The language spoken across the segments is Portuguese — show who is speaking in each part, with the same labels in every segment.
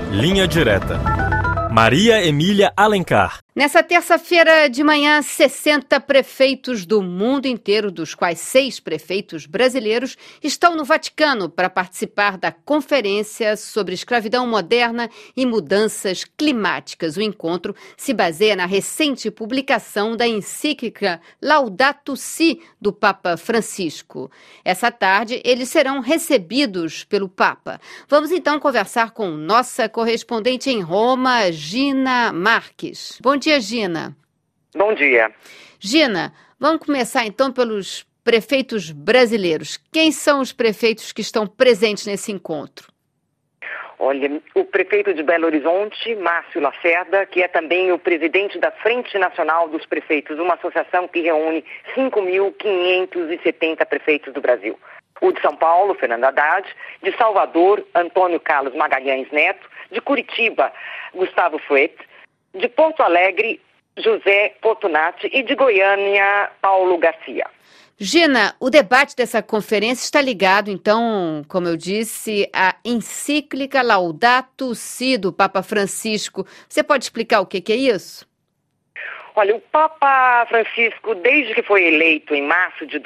Speaker 1: Linha Direta. Maria Emília Alencar.
Speaker 2: Nessa terça-feira de manhã, 60 prefeitos do mundo inteiro, dos quais 6 prefeitos brasileiros, estão no Vaticano para participar da Conferência sobre Escravidão Moderna e Mudanças Climáticas. O encontro se baseia na recente publicação da encíclica Laudato Si, do Papa Francisco. Essa tarde, eles serão recebidos pelo Papa. Vamos então conversar com nossa correspondente em Roma, Gina Marques. Bom dia, Gina.
Speaker 3: Bom dia.
Speaker 2: Gina, vamos começar então pelos prefeitos brasileiros. Quem são os prefeitos que estão presentes nesse encontro?
Speaker 3: Olha, o prefeito de Belo Horizonte, Márcio Lacerda, que é também o presidente da Frente Nacional dos Prefeitos, uma associação que reúne 5.570 prefeitos do Brasil. O de São Paulo, Fernando Haddad, de Salvador, Antônio Carlos Magalhães Neto, de Curitiba, Gustavo Fruet, de Porto Alegre, José Fortunati e de Goiânia, Paulo Garcia.
Speaker 2: Gina, o debate dessa conferência está ligado, então, como eu disse, à encíclica Laudato Si do Papa Francisco. Você pode explicar o que é isso?
Speaker 3: Olha, o Papa Francisco, desde que foi eleito em março de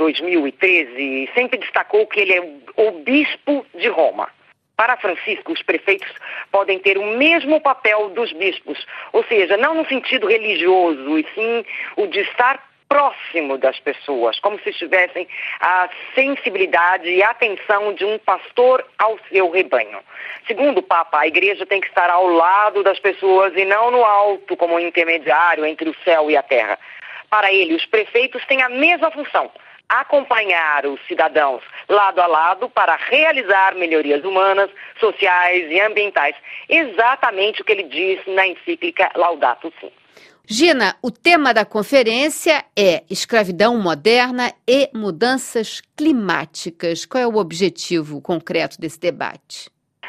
Speaker 3: 2013, sempre destacou que ele é o bispo de Roma. Para Francisco, os prefeitos podem ter o mesmo papel dos bispos, ou seja, não no sentido religioso, e sim o de estar próximo das pessoas, como se tivessem a sensibilidade e a atenção de um pastor ao seu rebanho. Segundo o Papa, a igreja tem que estar ao lado das pessoas e não no alto, como um intermediário entre o céu e a terra. Para ele, os prefeitos têm a mesma função: acompanhar os cidadãos lado a lado para realizar melhorias humanas, sociais e ambientais. Exatamente o que ele diz na encíclica Laudato Si.
Speaker 2: Gina, o tema da conferência é escravidão moderna e mudanças climáticas. Qual é o objetivo concreto desse debate?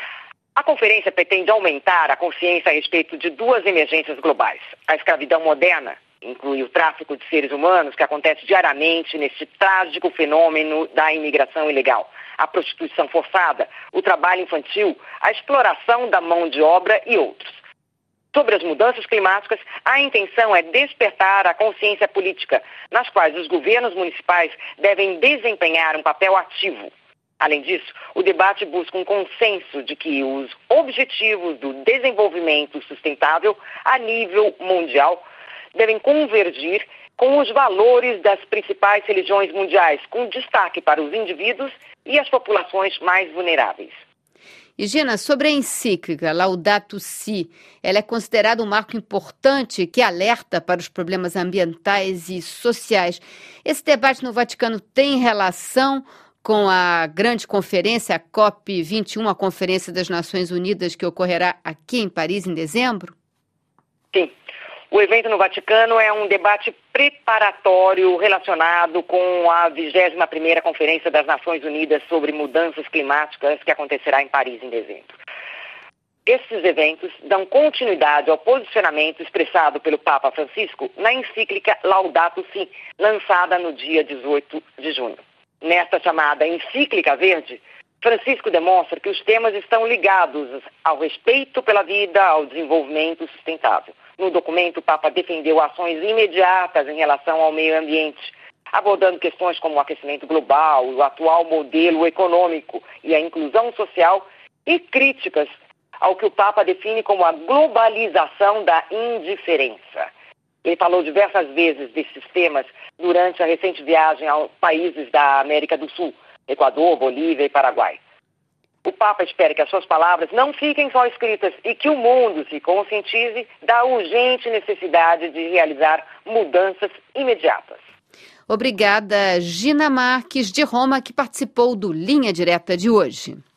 Speaker 3: A conferência pretende aumentar a consciência a respeito de 2 emergências globais: a escravidão moderna, inclui o tráfico de seres humanos, que acontece diariamente neste trágico fenômeno da imigração ilegal, a prostituição forçada, o trabalho infantil, a exploração da mão de obra e outros. Sobre as mudanças climáticas, a intenção é despertar a consciência política, nas quais os governos municipais devem desempenhar um papel ativo. Além disso, o debate busca um consenso de que os objetivos do desenvolvimento sustentável a nível mundial devem convergir com os valores das principais religiões mundiais, com destaque para os indivíduos e as populações mais vulneráveis.
Speaker 2: E, Gina, sobre a encíclica Laudato Si, ela é considerada um marco importante que alerta para os problemas ambientais e sociais. Esse debate no Vaticano tem relação com a grande conferência, a COP21, a Conferência das Nações Unidas, que ocorrerá aqui em Paris em dezembro?
Speaker 3: Sim. O evento no Vaticano é um debate preparatório relacionado com a 21ª Conferência das Nações Unidas sobre Mudanças Climáticas, que acontecerá em Paris em dezembro. Esses eventos dão continuidade ao posicionamento expressado pelo Papa Francisco na encíclica Laudato Si, lançada no dia 18 de junho. Nesta chamada encíclica verde, Francisco demonstra que os temas estão ligados ao respeito pela vida, ao desenvolvimento sustentável. No documento, o Papa defendeu ações imediatas em relação ao meio ambiente, abordando questões como o aquecimento global, o atual modelo econômico e a inclusão social, e críticas ao que o Papa define como a globalização da indiferença. Ele falou diversas vezes desses temas durante a recente viagem aos países da América do Sul, Equador, Bolívia e Paraguai. O Papa espera que as suas palavras não fiquem só escritas e que o mundo se conscientize da urgente necessidade de realizar mudanças imediatas.
Speaker 2: Obrigada, Gina Marques, de Roma, que participou do Linha Direta de hoje.